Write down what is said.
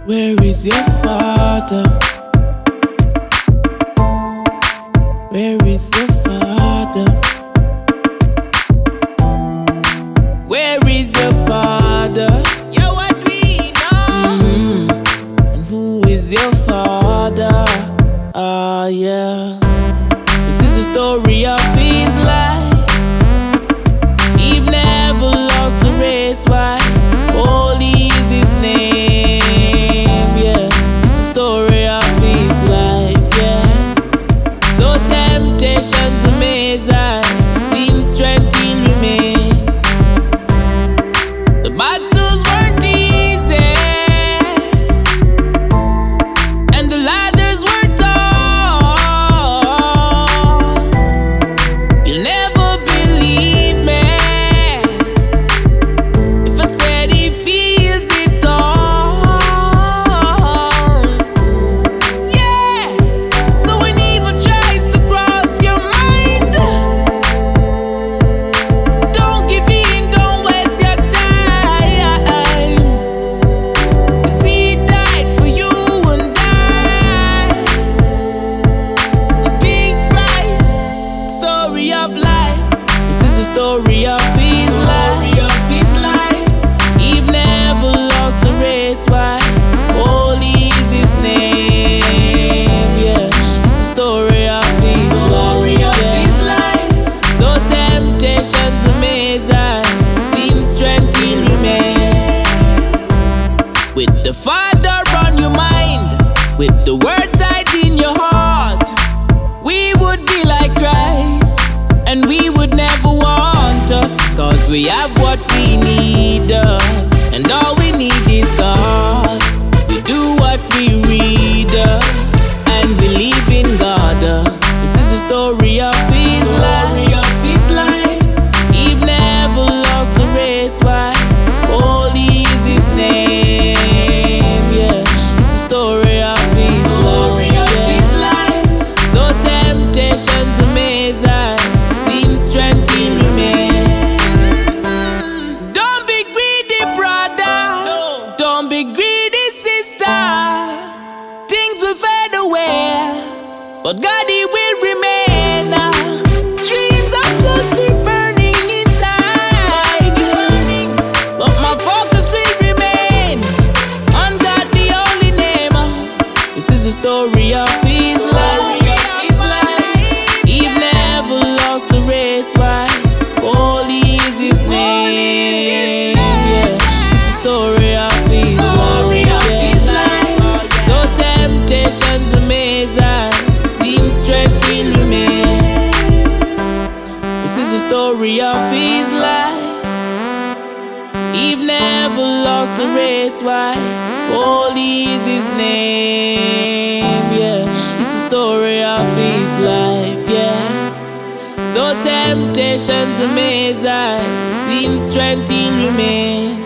Where is your father? Where is your father? Where is your father? You're what we know. And who is your father? Ah, yeah. This is the story of his life. He never lost the race. Why? Holy is his name. Yeah, it's the story of his life. Yeah, though temptations amaze, I seen strength in remain. The battles weren't easy, and the ladders were tall. You'll never believe me if I said he feels it all. Yeah, so when evil tries to cross your mind, don't give in, don't waste your time. 'Cause he died for you and I. The big price, story of life. This is the story of his life. He never lost the race. Why? Holy is his name. Yeah, it's the story of his life. Though temptations amaze, I seen strength in remain. With the Father on your mind, with the word tied in your heart, we would be like Christ, and we would never want to, 'cause we have what we need, and all we need is God. We do what we read, and believe in God. This is the story of his life. He never lost the race. Why? Holy is his name. Yeah, it's the story of his life. Though temptations amaze, I seen strength in remain. Don't be greedy, brother. Don't be greedy, sister. Things will fade away, but God, he will remain. Dreams are slowly burning inside, but my focus will remain on God, the only name. This is the story of his life. He never lost the race. Why? Holy is his name. Yeah, it's the story of his life. Though temptations amaze, I seen strength in remain. This is the story of his life. He never lost the race. Why? Holy is his name. Yeah, it's the story of his life. Yeah, though temptations amaze, I seen strength in remain.